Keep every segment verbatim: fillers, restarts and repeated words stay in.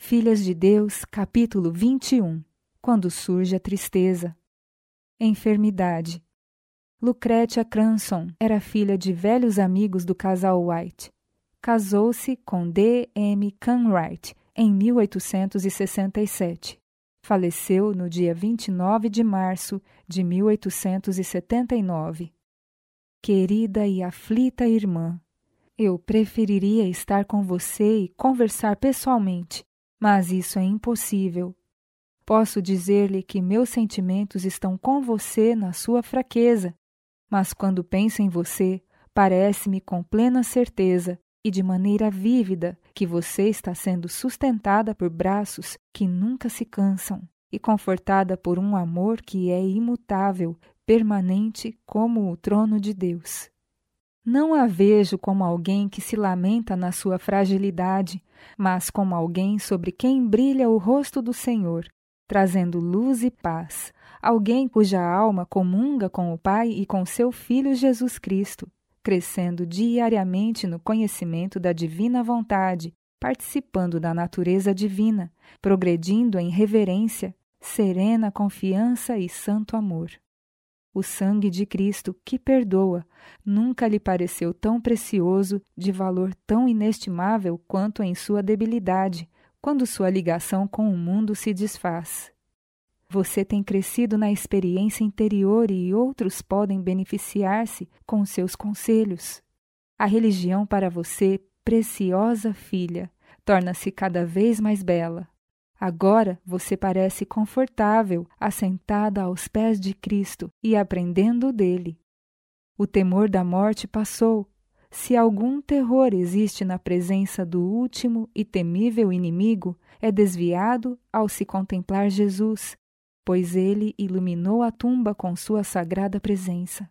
Filhas de Deus, capítulo vinte e um. Quando surge a tristeza. Enfermidade. Lucretia Cranson era filha de velhos amigos do casal White. Casou-se com D M Cartwright em mil oitocentos e sessenta e sete. Faleceu no dia vinte e nove de março de mil oitocentos e setenta e nove. Querida e aflita irmã, eu preferiria estar com você e conversar pessoalmente, mas isso é impossível. Posso dizer-lhe que meus sentimentos estão com você na sua fraqueza, mas quando penso em você, parece-me com plena certeza e de maneira vívida que você está sendo sustentada por braços que nunca se cansam e confortada por um amor que é imutável, permanente como o trono de Deus. Não a vejo como alguém que se lamenta na sua fragilidade, mas como alguém sobre quem brilha o rosto do Senhor, trazendo luz e paz, alguém cuja alma comunga com o Pai e com seu Filho Jesus Cristo, crescendo diariamente no conhecimento da divina vontade, participando da natureza divina, progredindo em reverência, serena confiança e santo amor. O sangue de Cristo, que perdoa, nunca lhe pareceu tão precioso, de valor tão inestimável quanto em sua debilidade, quando sua ligação com o mundo se desfaz. Você tem crescido na experiência interior e outros podem beneficiar-se com seus conselhos. A religião para você, preciosa filha, torna-se cada vez mais bela. Agora você parece confortável, assentada aos pés de Cristo e aprendendo dele. O temor da morte passou. Se algum terror existe na presença do último e temível inimigo, é desviado ao se contemplar Jesus, pois ele iluminou a tumba com sua sagrada presença.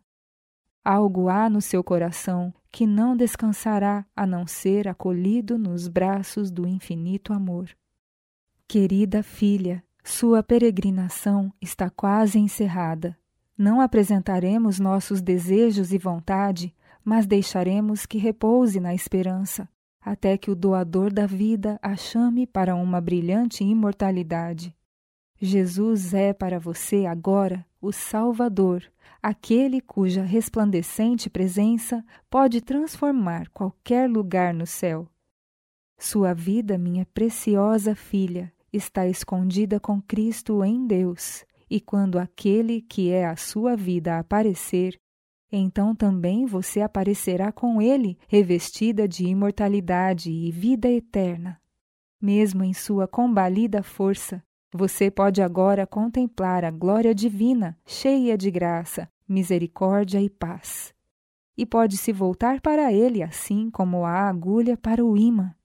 Algo há no seu coração que não descansará a não ser acolhido nos braços do infinito amor. Querida filha, sua peregrinação está quase encerrada. Não apresentaremos nossos desejos e vontade, mas deixaremos que repouse na esperança, até que o doador da vida a chame para uma brilhante imortalidade. Jesus é para você agora o Salvador, aquele cuja resplandecente presença pode transformar qualquer lugar no céu. Sua vida, minha preciosa filha, está escondida com Cristo em Deus, e quando aquele que é a sua vida aparecer, então também você aparecerá com ele, revestida de imortalidade e vida eterna. Mesmo em sua combalida força, você pode agora contemplar a glória divina, cheia de graça, misericórdia e paz. E pode se voltar para ele assim como a agulha para o ímã.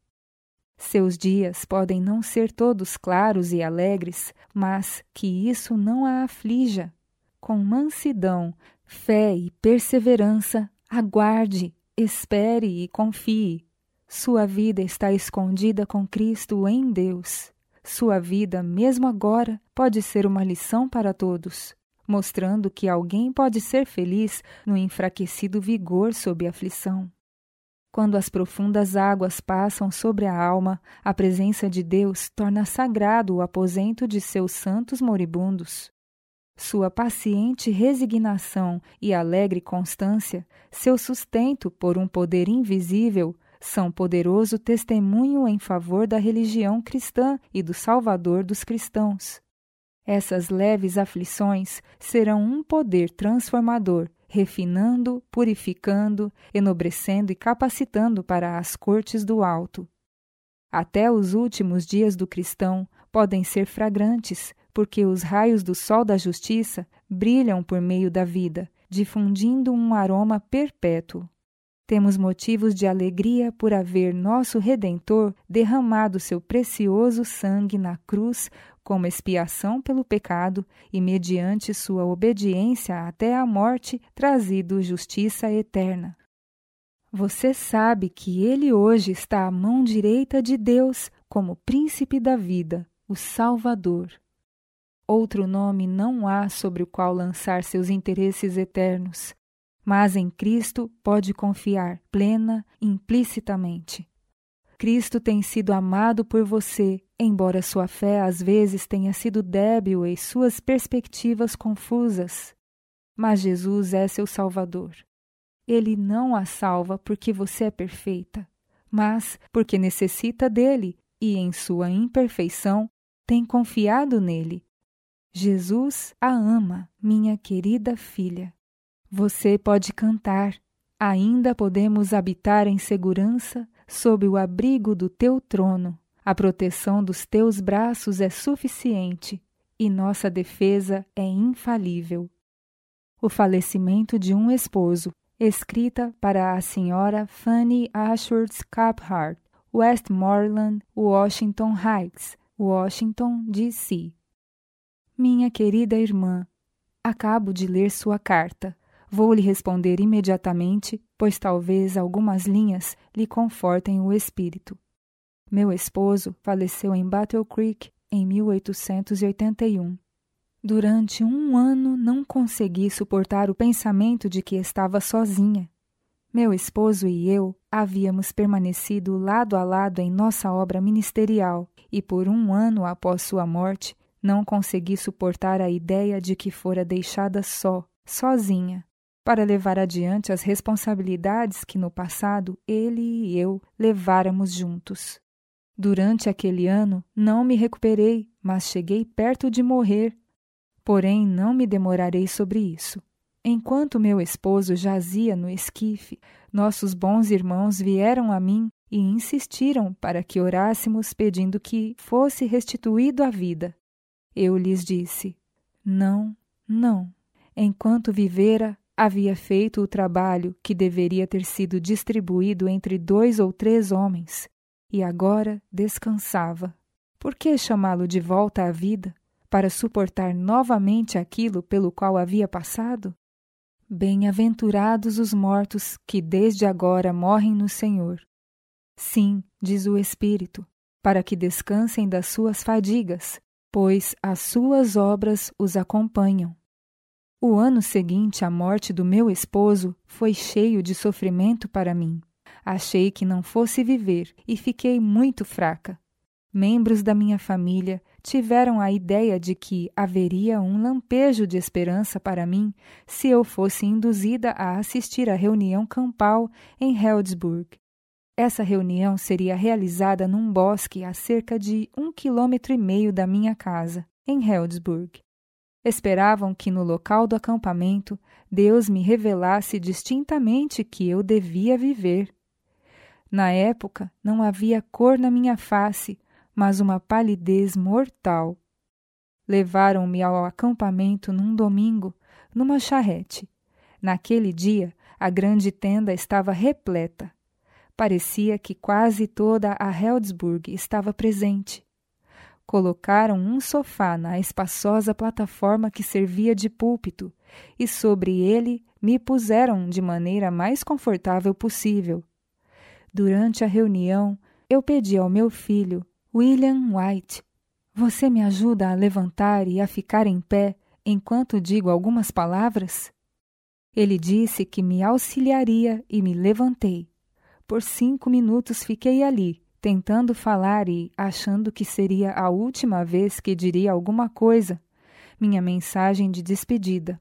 Seus dias podem não ser todos claros e alegres, mas que isso não a aflija. Com mansidão, fé e perseverança, aguarde, espere e confie. Sua vida está escondida com Cristo em Deus. Sua vida, mesmo agora, pode ser uma lição para todos, mostrando que alguém pode ser feliz no enfraquecido vigor sob aflição. Quando as profundas águas passam sobre a alma, a presença de Deus torna sagrado o aposento de seus santos moribundos. Sua paciente resignação e alegre constância, seu sustento por um poder invisível, são poderoso testemunho em favor da religião cristã e do Salvador dos cristãos. Essas leves aflições serão um poder transformador, refinando, purificando, enobrecendo e capacitando para as cortes do alto. Até os últimos dias do cristão podem ser fragrantes, porque os raios do sol da justiça brilham por meio da vida, difundindo um aroma perpétuo. Temos motivos de alegria por haver nosso Redentor derramado seu precioso sangue na cruz como expiação pelo pecado e, mediante sua obediência até a morte, trazido justiça eterna. Você sabe que ele hoje está à mão direita de Deus como príncipe da vida, o Salvador. Outro nome não há sobre o qual lançar seus interesses eternos, mas em Cristo pode confiar plena, implicitamente. Cristo tem sido amado por você, embora sua fé às vezes tenha sido débil e suas perspectivas confusas. Mas Jesus é seu Salvador. Ele não a salva porque você é perfeita, mas porque necessita dele e, em sua imperfeição, tem confiado nele. Jesus a ama, minha querida filha. Você pode cantar. Ainda podemos habitar em segurança sob o abrigo do teu trono. A proteção dos teus braços é suficiente e nossa defesa é infalível. O falecimento de um esposo, escrita para a senhora Fanny Ashworth Caphart, Westmoreland, Washington Heights, Washington, D C Minha querida irmã, acabo de ler sua carta. Vou lhe responder imediatamente, pois talvez algumas linhas lhe confortem o espírito. Meu esposo faleceu em Battle Creek em mil oitocentos e oitenta e um. Durante um ano não consegui suportar o pensamento de que estava sozinha. Meu esposo e eu havíamos permanecido lado a lado em nossa obra ministerial e por um ano após sua morte não consegui suportar a ideia de que fora deixada só, sozinha, para levar adiante as responsabilidades que no passado ele e eu leváramos juntos. Durante aquele ano não me recuperei, mas cheguei perto de morrer. Porém, não me demorarei sobre isso. Enquanto meu esposo jazia no esquife, nossos bons irmãos vieram a mim e insistiram para que orássemos pedindo que fosse restituído à vida. Eu lhes disse, não, não. Enquanto vivera, havia feito o trabalho que deveria ter sido distribuído entre dois ou três homens, e agora descansava. Por que chamá-lo de volta à vida, para suportar novamente aquilo pelo qual havia passado? Bem-aventurados os mortos que desde agora morrem no Senhor. Sim, diz o Espírito, para que descansem das suas fadigas, pois as suas obras os acompanham. O ano seguinte à morte do meu esposo foi cheio de sofrimento para mim. Achei que não fosse viver e fiquei muito fraca. Membros da minha família tiveram a ideia de que haveria um lampejo de esperança para mim se eu fosse induzida a assistir à reunião campal em Healdsburg. Essa reunião seria realizada num bosque a cerca de um quilômetro e meio da minha casa, em Healdsburg. Esperavam que no local do acampamento Deus me revelasse distintamente que eu devia viver. Na época não havia cor na minha face, mas uma palidez mortal. Levaram-me ao acampamento num domingo, numa charrete. Naquele dia, a grande tenda estava repleta. Parecia que quase toda a Healdsburg estava presente. Colocaram um sofá na espaçosa plataforma que servia de púlpito e sobre ele me puseram de maneira mais confortável possível. Durante a reunião, eu pedi ao meu filho, William White, você me ajuda a levantar e a ficar em pé enquanto digo algumas palavras? Ele disse que me auxiliaria e me levantei. Por cinco minutos fiquei ali, tentando falar e achando que seria a última vez que diria alguma coisa, minha mensagem de despedida.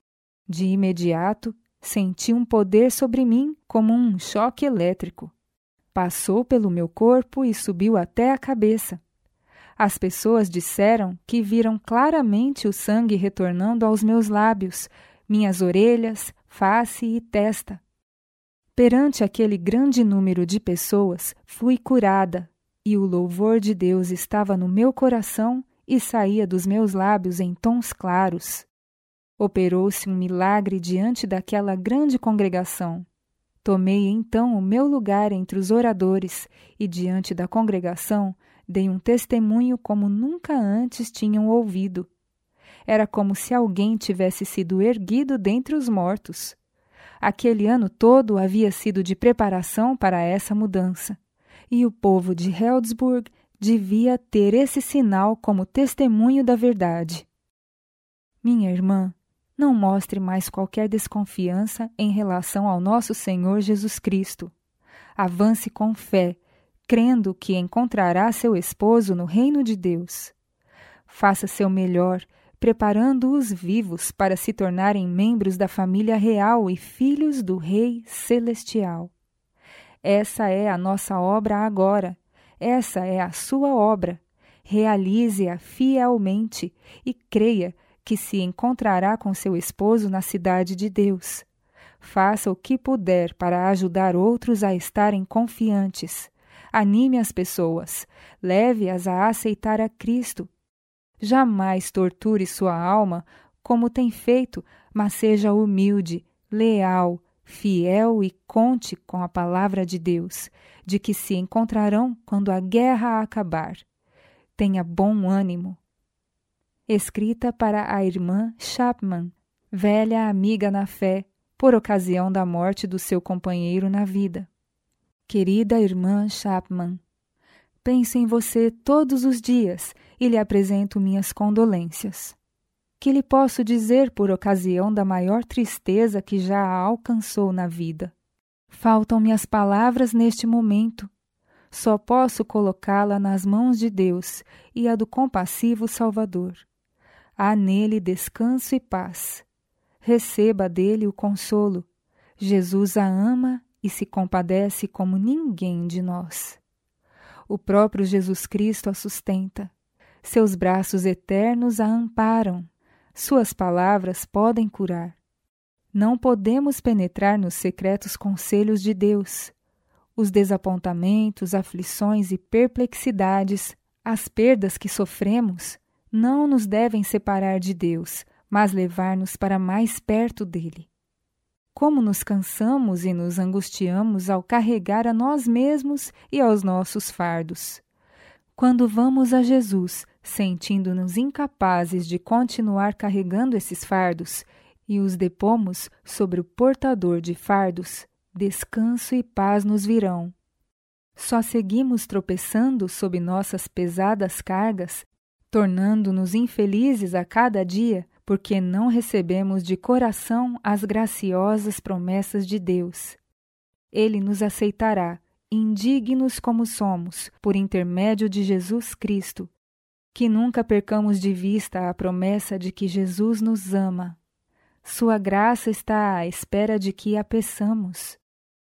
De imediato, senti um poder sobre mim como um choque elétrico. Passou pelo meu corpo e subiu até a cabeça. As pessoas disseram que viram claramente o sangue retornando aos meus lábios, minhas orelhas, face e testa. Perante aquele grande número de pessoas, fui curada, e o louvor de Deus estava no meu coração e saía dos meus lábios em tons claros. Operou-se um milagre diante daquela grande congregação. Tomei então o meu lugar entre os oradores e diante da congregação dei um testemunho como nunca antes tinham ouvido. Era como se alguém tivesse sido erguido dentre os mortos. Aquele ano todo havia sido de preparação para essa mudança, e o povo de Healdsburg devia ter esse sinal como testemunho da verdade. Minha irmã, não mostre mais qualquer desconfiança em relação ao nosso Senhor Jesus Cristo. Avance com fé, crendo que encontrará seu esposo no reino de Deus. Faça seu melhor, preparando-os vivos para se tornarem membros da família real e filhos do Rei Celestial. Essa é a nossa obra agora. Essa é a sua obra. Realize-a fielmente e creia que se encontrará com seu esposo na cidade de Deus. Faça o que puder para ajudar outros a estarem confiantes. Anime as pessoas. Leve-as a aceitar a Cristo. Jamais torture sua alma como tem feito, mas seja humilde, leal, fiel e conte com a palavra de Deus, de que se encontrarão quando a guerra acabar. Tenha bom ânimo. Escrita para a irmã Chapman, velha amiga na fé, por ocasião da morte do seu companheiro na vida. Querida irmã Chapman, penso em você todos os dias e lhe apresento minhas condolências. Que lhe posso dizer por ocasião da maior tristeza que já a alcançou na vida? Faltam-me as palavras neste momento. Só posso colocá-la nas mãos de Deus e a do compassivo Salvador. Há nele descanso e paz. Receba dele o consolo. Jesus a ama e se compadece como ninguém de nós. O próprio Jesus Cristo a sustenta. Seus braços eternos a amparam. Suas palavras podem curar. Não podemos penetrar nos secretos conselhos de Deus. Os desapontamentos, aflições e perplexidades, as perdas que sofremos, não nos devem separar de Deus, mas levar-nos para mais perto dele. Como nos cansamos e nos angustiamos ao carregar a nós mesmos e aos nossos fardos. Quando vamos a Jesus, sentindo-nos incapazes de continuar carregando esses fardos, e os depomos sobre o portador de fardos, descanso e paz nos virão. Só seguimos tropeçando sob nossas pesadas cargas, tornando-nos infelizes a cada dia, porque não recebemos de coração as graciosas promessas de Deus. Ele nos aceitará, indignos como somos, por intermédio de Jesus Cristo. Que nunca percamos de vista a promessa de que Jesus nos ama. Sua graça está à espera de que a peçamos.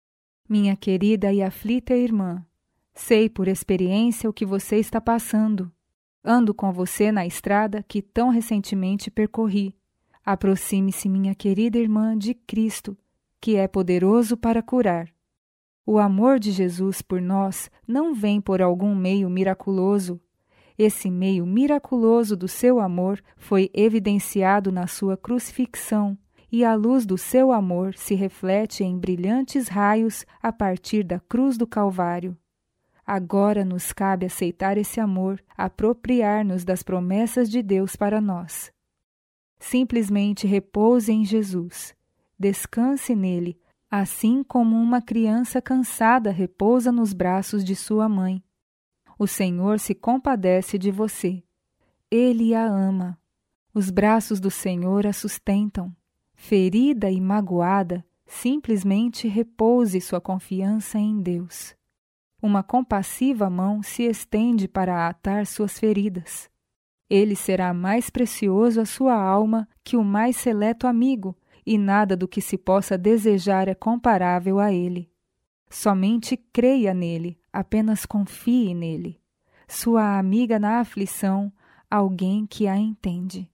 Minha querida e aflita irmã, sei por experiência o que você está passando. Ando com você na estrada que tão recentemente percorri. Aproxime-se, minha querida irmã, de Cristo, que é poderoso para curar. O amor de Jesus por nós não vem por algum meio miraculoso. Esse meio miraculoso do seu amor foi evidenciado na sua crucifixão, e a luz do seu amor se reflete em brilhantes raios a partir da cruz do Calvário. Agora nos cabe aceitar esse amor, apropriar-nos das promessas de Deus para nós. Simplesmente repouse em Jesus. Descanse nele, assim como uma criança cansada repousa nos braços de sua mãe. O Senhor se compadece de você. Ele a ama. Os braços do Senhor a sustentam. Ferida e magoada, simplesmente repouse sua confiança em Deus. Uma compassiva mão se estende para atar suas feridas. Ele será mais precioso à sua alma que o mais seleto amigo, e nada do que se possa desejar é comparável a ele. Somente creia nele, apenas confie nele. Sua amiga na aflição, alguém que a entende.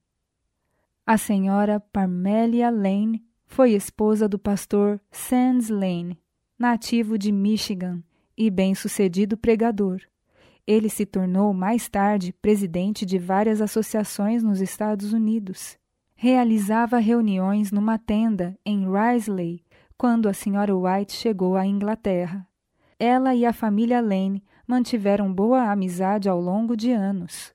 A senhora Parmelia Lane foi esposa do pastor Sands Lane, nativo de Michigan e bem-sucedido pregador. Ele se tornou mais tarde presidente de várias associações nos Estados Unidos. Realizava reuniões numa tenda em Risley quando a senhora White chegou à Inglaterra. Ela e a família Lane mantiveram boa amizade ao longo de anos.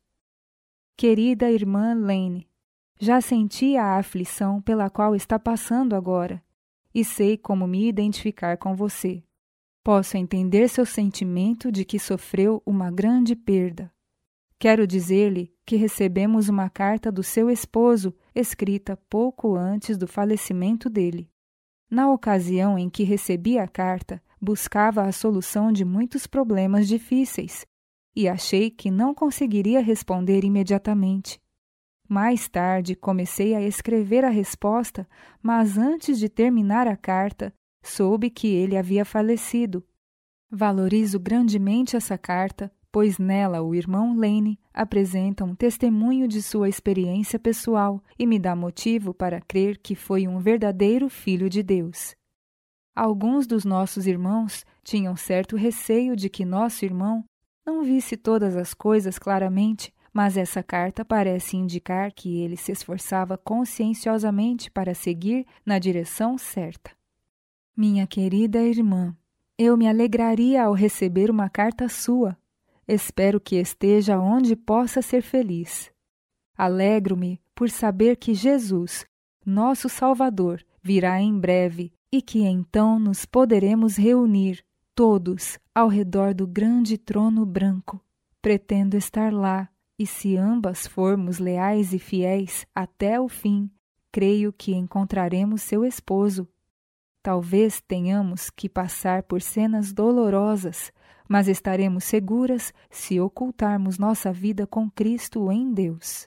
Querida irmã Lane, já senti a aflição pela qual está passando agora, e sei como me identificar com você. Posso entender seu sentimento de que sofreu uma grande perda. Quero dizer-lhe que recebemos uma carta do seu esposo, escrita pouco antes do falecimento dele. Na ocasião em que recebi a carta, buscava a solução de muitos problemas difíceis e achei que não conseguiria responder imediatamente. Mais tarde comecei a escrever a resposta, mas antes de terminar a carta, soube que ele havia falecido. Valorizo grandemente essa carta, pois nela o irmão Lane apresenta um testemunho de sua experiência pessoal e me dá motivo para crer que foi um verdadeiro filho de Deus. Alguns dos nossos irmãos tinham certo receio de que nosso irmão não visse todas as coisas claramente, mas essa carta parece indicar que ele se esforçava conscienciosamente para seguir na direção certa. Minha querida irmã, eu me alegraria ao receber uma carta sua. Espero que esteja onde possa ser feliz. Alegro-me por saber que Jesus, nosso Salvador, virá em breve e que então nos poderemos reunir, todos, ao redor do grande trono branco. Pretendo estar lá, e se ambas formos leais e fiéis até o fim, creio que encontraremos seu esposo. Talvez tenhamos que passar por cenas dolorosas, mas estaremos seguras se ocultarmos nossa vida com Cristo em Deus.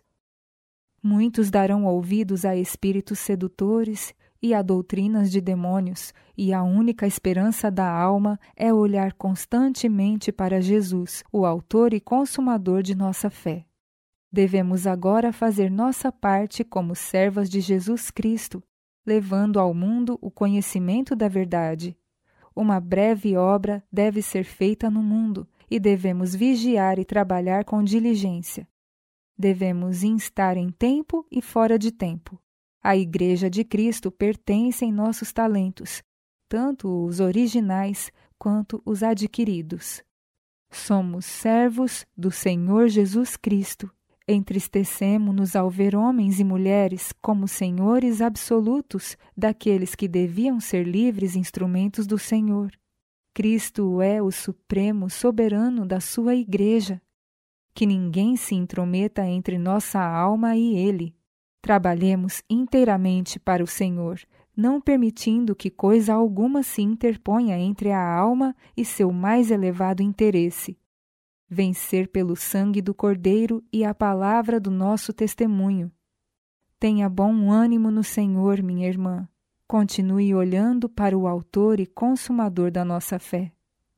Muitos darão ouvidos a espíritos sedutores e a doutrinas de demônios, e a única esperança da alma é olhar constantemente para Jesus, o autor e consumador de nossa fé. Devemos agora fazer nossa parte como servas de Jesus Cristo, levando ao mundo o conhecimento da verdade. Uma breve obra deve ser feita no mundo, e devemos vigiar e trabalhar com diligência. Devemos instar em tempo e fora de tempo. À Igreja de Cristo pertencem nossos talentos, tanto os originais quanto os adquiridos. Somos servos do Senhor Jesus Cristo. Entristecemo-nos ao ver homens e mulheres como senhores absolutos daqueles que deviam ser livres instrumentos do Senhor. Cristo é o supremo soberano da sua Igreja. Que ninguém se intrometa entre nossa alma e Ele. Trabalhemos inteiramente para o Senhor, não permitindo que coisa alguma se interponha entre a alma e seu mais elevado interesse. Vencer pelo sangue do Cordeiro e a palavra do nosso testemunho. Tenha bom ânimo no Senhor, minha irmã. Continue olhando para o autor e consumador da nossa fé.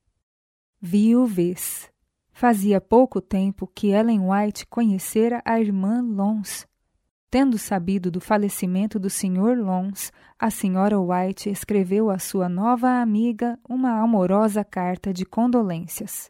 Viuvez. Fazia pouco tempo que Ellen White conhecera a irmã Lons. Tendo sabido do falecimento do senhor Lons, a senhora White escreveu à sua nova amiga uma amorosa carta de condolências.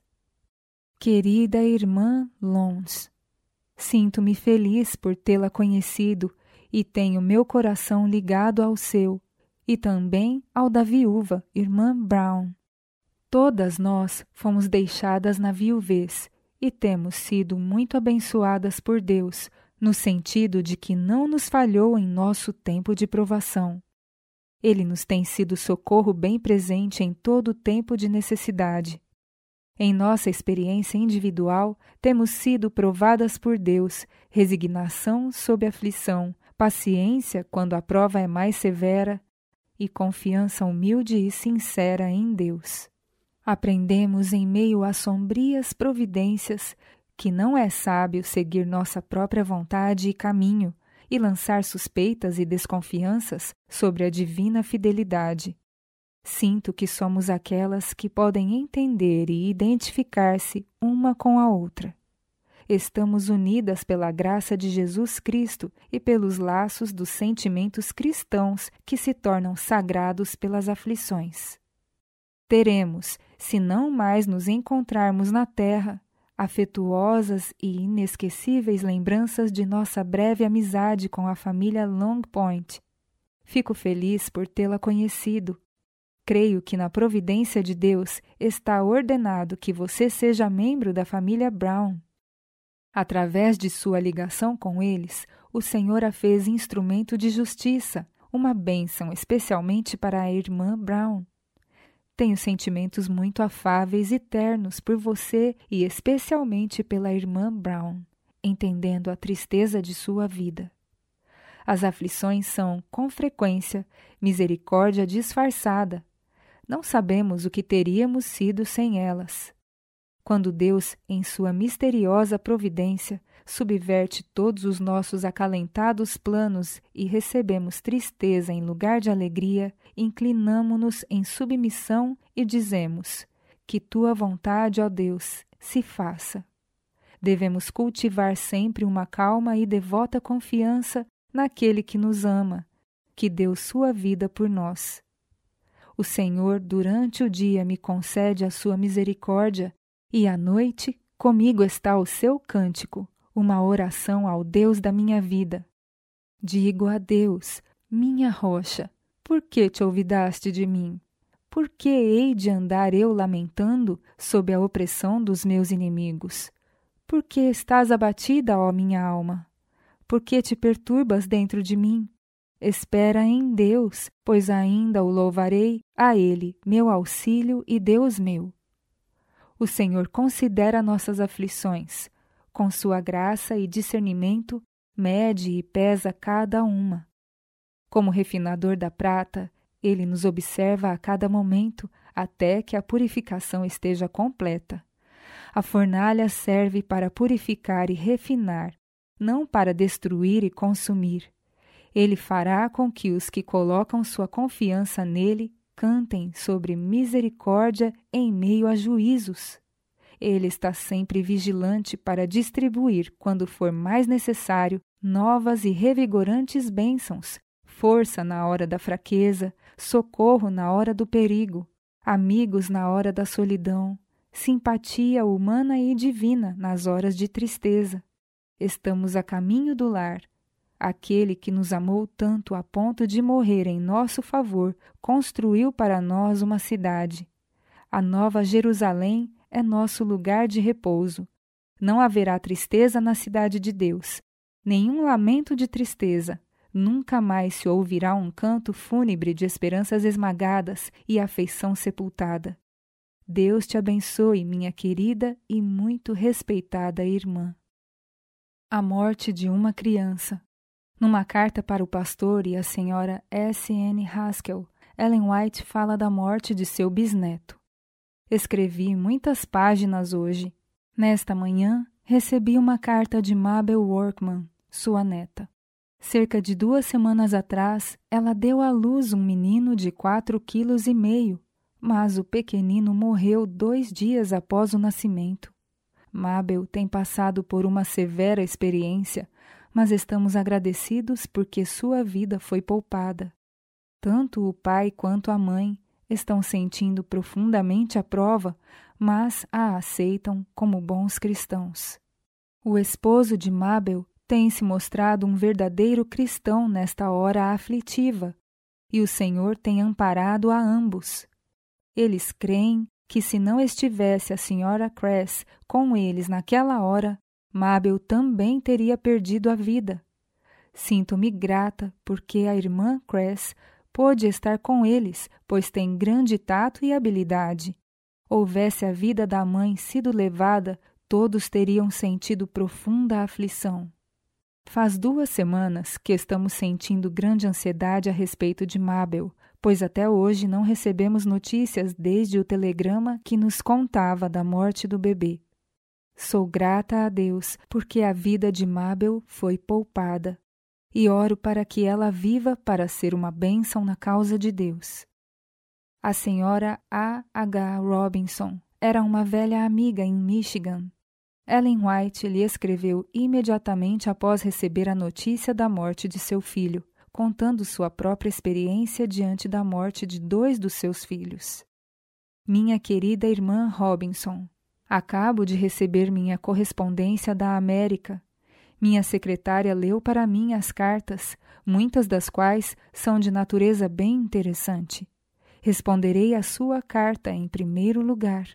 Querida irmã Lons, sinto-me feliz por tê-la conhecido e tenho meu coração ligado ao seu, e também ao da viúva, irmã Brown. Todas nós fomos deixadas na viuvez e temos sido muito abençoadas por Deus, no sentido de que não nos falhou em nosso tempo de provação. Ele nos tem sido socorro bem presente em todo o tempo de necessidade. Em nossa experiência individual, temos sido provadas por Deus, resignação sob aflição, paciência quando a prova é mais severa e confiança humilde e sincera em Deus. Aprendemos em meio a sombrias providências que não é sábio seguir nossa própria vontade e caminho e lançar suspeitas e desconfianças sobre a divina fidelidade. Sinto que somos aquelas que podem entender e identificar-se uma com a outra. Estamos unidas pela graça de Jesus Cristo e pelos laços dos sentimentos cristãos que se tornam sagrados pelas aflições. Teremos, se não mais nos encontrarmos na terra, afetuosas e inesquecíveis lembranças de nossa breve amizade com a família Long Point. Fico feliz por tê-la conhecido. Creio que na providência de Deus está ordenado que você seja membro da família Brown. Através de sua ligação com eles, o Senhor a fez instrumento de justiça, uma bênção especialmente para a irmã Brown. Tenho sentimentos muito afáveis e ternos por você e especialmente pela irmã Brown, entendendo a tristeza de sua vida. As aflições são, com frequência, misericórdia disfarçada. não sabemos o que teríamos sido sem elas. Quando Deus, em sua misteriosa providência, subverte todos os nossos acalentados planos e recebemos tristeza em lugar de alegria, inclinamo-nos em submissão e dizemos: que tua vontade, ó Deus, se faça. Devemos cultivar sempre uma calma e devota confiança naquele que nos ama, que deu sua vida por nós. O Senhor, durante o dia, me concede a sua misericórdia, e à noite, comigo está o seu cântico, uma oração ao Deus da minha vida. Digo a Deus, minha rocha, por que te olvidaste de mim? Por que hei de andar eu lamentando sob a opressão dos meus inimigos? Por que estás abatida, ó minha alma? Por que te perturbas dentro de mim? Espera em Deus, pois ainda o louvarei, a Ele, meu auxílio e Deus meu. O Senhor considera nossas aflições. Com sua graça e discernimento, mede e pesa cada uma. Como refinador da prata, Ele nos observa a cada momento, até que a purificação esteja completa. A fornalha serve para purificar e refinar, não para destruir e consumir. Ele fará com que os que colocam sua confiança nele cantem sobre misericórdia em meio a juízos. Ele está sempre vigilante para distribuir, quando for mais necessário, novas e revigorantes bênçãos, força na hora da fraqueza, socorro na hora do perigo, amigos na hora da solidão, simpatia humana e divina nas horas de tristeza. Estamos a caminho do lar. Aquele que nos amou tanto a ponto de morrer em nosso favor construiu para nós uma cidade. A Nova Jerusalém é nosso lugar de repouso. Não haverá tristeza na cidade de Deus, nenhum lamento de tristeza. Nunca mais se ouvirá um canto fúnebre de esperanças esmagadas e afeição sepultada. Deus te abençoe, minha querida e muito respeitada irmã. A morte de uma criança. Numa carta para o pastor e a senhora S N Haskell, Ellen White fala da morte de seu bisneto. Escrevi muitas páginas hoje. Nesta manhã, recebi uma carta de Mabel Workman, sua neta. Cerca de duas semanas atrás, ela deu à luz um menino de quatro quilos e meio, mas o pequenino morreu dois dias após o nascimento. Mabel tem passado por uma severa experiência, mas estamos agradecidos porque sua vida foi poupada. Tanto o pai quanto a mãe estão sentindo profundamente a prova, mas a aceitam como bons cristãos. O esposo de Mabel tem se mostrado um verdadeiro cristão nesta hora aflitiva, e o Senhor tem amparado a ambos. Eles creem que se não estivesse a senhora Cress com eles naquela hora, Mabel também teria perdido a vida. Sinto-me grata porque a irmã Cress pôde estar com eles, pois tem grande tato e habilidade. Houvesse a vida da mãe sido levada, todos teriam sentido profunda aflição. Faz duas semanas que estamos sentindo grande ansiedade a respeito de Mabel, pois até hoje não recebemos notícias desde o telegrama que nos contava da morte do bebê. Sou grata a Deus porque a vida de Mabel foi poupada e oro para que ela viva para ser uma bênção na causa de Deus. A senhora A H Robinson era uma velha amiga em Michigan. Ellen White lhe escreveu imediatamente após receber a notícia da morte de seu filho, contando sua própria experiência diante da morte de dois dos seus filhos. Minha querida irmã Robinson, acabo de receber minha correspondência da América. Minha secretária leu para mim as cartas, muitas das quais são de natureza bem interessante. Responderei à sua carta em primeiro lugar.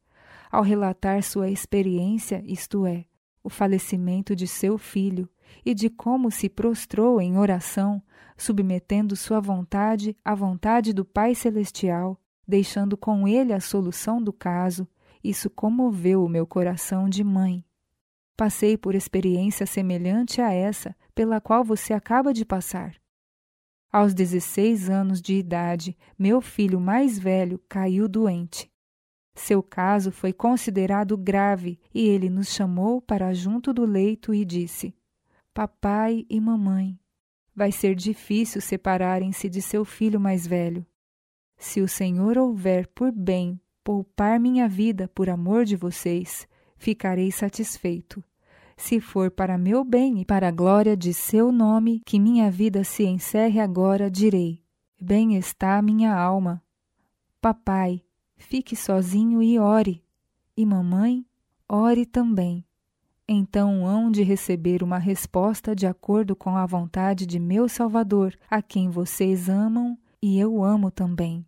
Ao relatar sua experiência, isto é, o falecimento de seu filho, e de como se prostrou em oração, submetendo sua vontade à vontade do Pai Celestial, deixando com ele a solução do caso, isso comoveu o meu coração de mãe. Passei por experiência semelhante a essa pela qual você acaba de passar. Aos dezesseis anos de idade, meu filho mais velho caiu doente. Seu caso foi considerado grave e ele nos chamou para junto do leito e disse: Papai e mamãe, vai ser difícil separarem-se de seu filho mais velho. Se o Senhor houver por bem poupar minha vida por amor de vocês, ficarei satisfeito. Se for para meu bem e para a glória de seu nome que minha vida se encerre agora, direi: bem está minha alma. Papai, fique sozinho e ore, e mamãe, ore também. Então hão de receber uma resposta de acordo com a vontade de meu Salvador, a quem vocês amam e eu amo também.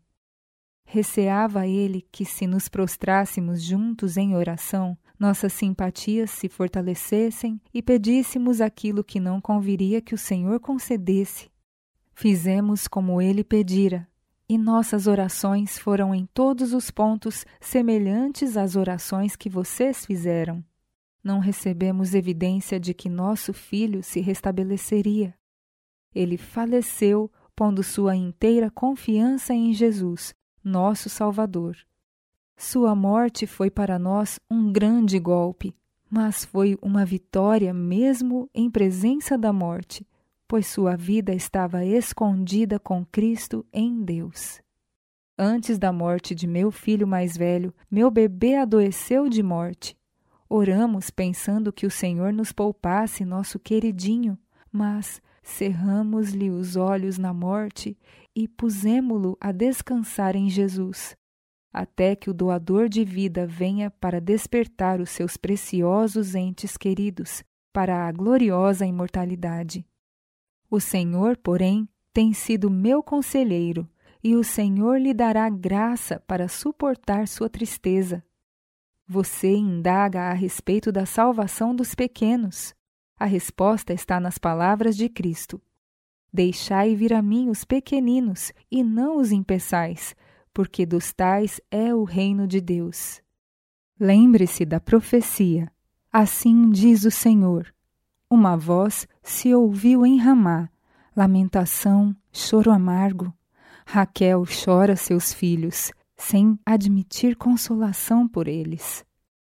Receava ele que, se nos prostrássemos juntos em oração, nossas simpatias se fortalecessem e pedíssemos aquilo que não conviria que o Senhor concedesse. Fizemos como ele pedira, e nossas orações foram em todos os pontos semelhantes às orações que vocês fizeram. Não recebemos evidência de que nosso filho se restabeleceria. Ele faleceu pondo sua inteira confiança em Jesus, nosso Salvador. Sua morte foi para nós um grande golpe, mas foi uma vitória mesmo em presença da morte, pois sua vida estava escondida com Cristo em Deus. Antes da morte de meu filho mais velho, meu bebê adoeceu de morte. Oramos pensando que o Senhor nos poupasse nosso queridinho, mas cerramos-lhe os olhos na morte e pusemo-lo a descansar em Jesus, até que o doador de vida venha para despertar os seus preciosos entes queridos para a gloriosa imortalidade. O Senhor, porém, tem sido meu conselheiro, e o Senhor lhe dará graça para suportar sua tristeza. Você indaga a respeito da salvação dos pequenos. A resposta está nas palavras de Cristo. Deixai vir a mim os pequeninos, e não os impeçais, porque dos tais é o reino de Deus. Lembre-se da profecia. Assim diz o Senhor: uma voz se ouviu em Ramá, lamentação, choro amargo. Raquel chora seus filhos, sem admitir consolação por eles.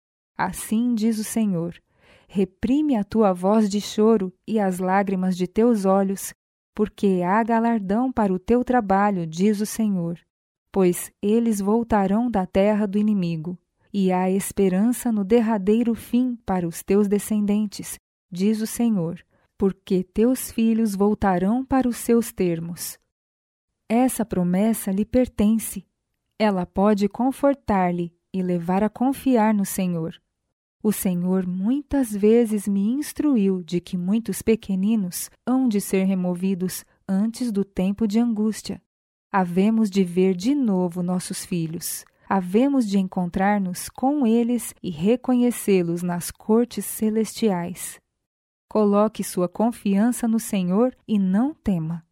Assim diz o Senhor: reprime a tua voz de choro e as lágrimas de teus olhos, porque há galardão para o teu trabalho, diz o Senhor, pois eles voltarão da terra do inimigo, e há esperança no derradeiro fim para os teus descendentes, diz o Senhor, porque teus filhos voltarão para os seus termos. Essa promessa lhe pertence. Ela pode confortar-lhe e levar a confiar no Senhor. O Senhor muitas vezes me instruiu de que muitos pequeninos hão de ser removidos antes do tempo de angústia. Havemos de ver de novo nossos filhos. Havemos de encontrar-nos com eles e reconhecê-los nas cortes celestiais. Coloque sua confiança no Senhor e não tema.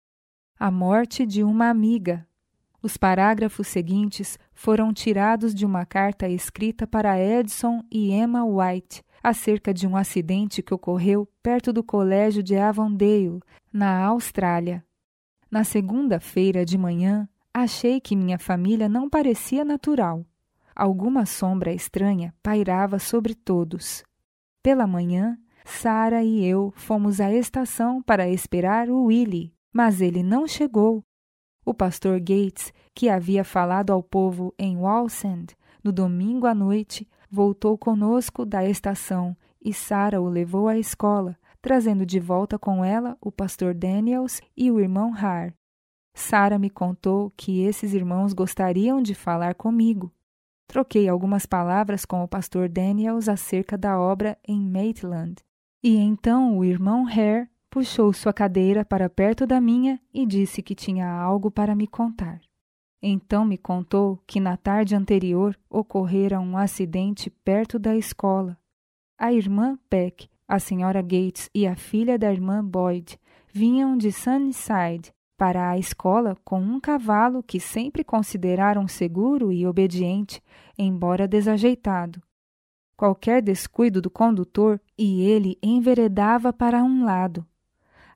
A morte de uma amiga. Os parágrafos seguintes foram tirados de uma carta escrita para Edson e Emma White acerca de um acidente que ocorreu perto do colégio de Avondale, na Austrália. Na segunda-feira de manhã, achei que minha família não parecia natural. Alguma sombra estranha pairava sobre todos. Pela manhã, Sarah e eu fomos à estação para esperar o Willie, mas ele não chegou. O pastor Gates, que havia falado ao povo em Wallsend no domingo à noite, voltou conosco da estação e Sarah o levou à escola, trazendo de volta com ela o pastor Daniels e o irmão Har. Sarah me contou que esses irmãos gostariam de falar comigo. Troquei algumas palavras com o pastor Daniels acerca da obra em Maitland. E então o irmão Hare puxou sua cadeira para perto da minha e disse que tinha algo para me contar. Então me contou que na tarde anterior ocorrera um acidente perto da escola. A irmã Peck, a senhora Gates e a filha da irmã Boyd vinham de Sunnyside para a escola com um cavalo que sempre consideraram seguro e obediente, embora desajeitado. Qualquer descuido do condutor e ele enveredava para um lado.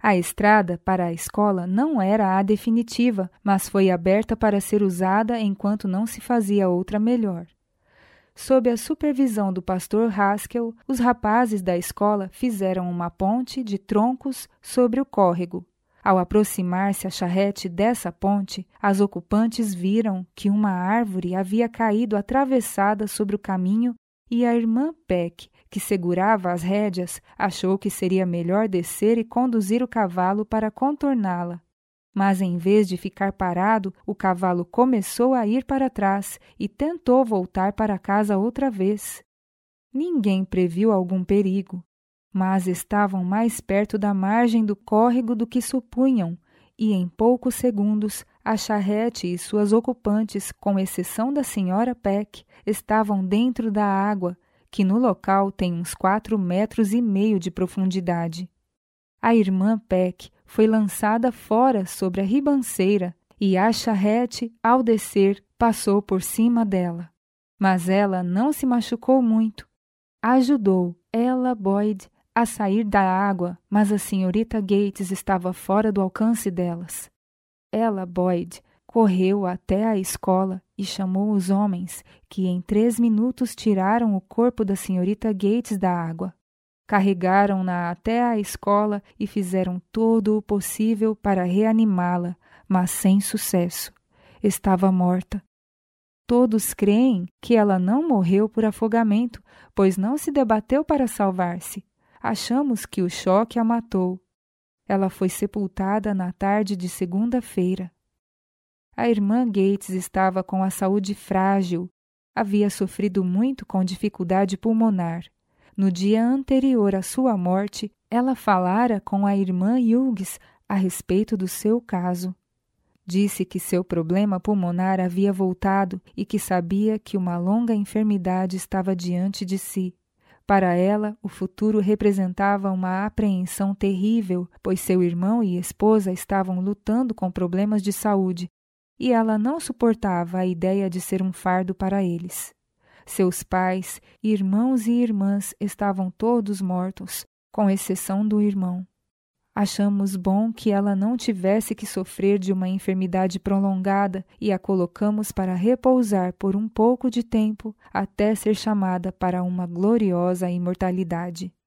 A estrada para a escola não era a definitiva, mas foi aberta para ser usada enquanto não se fazia outra melhor. Sob a supervisão do pastor Haskell, os rapazes da escola fizeram uma ponte de troncos sobre o córrego. Ao aproximar-se a charrete dessa ponte, as ocupantes viram que uma árvore havia caído atravessada sobre o caminho e a irmã Peck, que segurava as rédeas, achou que seria melhor descer e conduzir o cavalo para contorná-la. Mas, em vez de ficar parado, o cavalo começou a ir para trás e tentou voltar para casa outra vez. Ninguém previu algum perigo, mas estavam mais perto da margem do córrego do que supunham, e em poucos segundos a charrete e suas ocupantes, com exceção da senhora Peck, estavam dentro da água, que no local tem uns quatro metros e meio de profundidade. A irmã Peck foi lançada fora sobre a ribanceira e a charrete, ao descer, passou por cima dela. Mas ela não se machucou muito. Ajudou Ella Boyd a sair da água, mas a senhorita Gates estava fora do alcance delas. Ella Boyd correu até a escola e chamou os homens, que em três minutos tiraram o corpo da senhorita Gates da água. Carregaram-na até a escola e fizeram todo o possível para reanimá-la, mas sem sucesso. Estava morta. Todos creem que ela não morreu por afogamento, pois não se debateu para salvar-se. Achamos que o choque a matou. Ela foi sepultada na tarde de segunda-feira. A irmã Gates estava com a saúde frágil. Havia sofrido muito com dificuldade pulmonar. No dia anterior à sua morte, ela falara com a irmã Hughes a respeito do seu caso. Disse que seu problema pulmonar havia voltado e que sabia que uma longa enfermidade estava diante de si. Para ela, o futuro representava uma apreensão terrível, pois seu irmão e esposa estavam lutando com problemas de saúde, e ela não suportava a ideia de ser um fardo para eles. Seus pais, irmãos e irmãs estavam todos mortos, com exceção do irmão. Achamos bom que ela não tivesse que sofrer de uma enfermidade prolongada e a colocamos para repousar por um pouco de tempo até ser chamada para uma gloriosa imortalidade.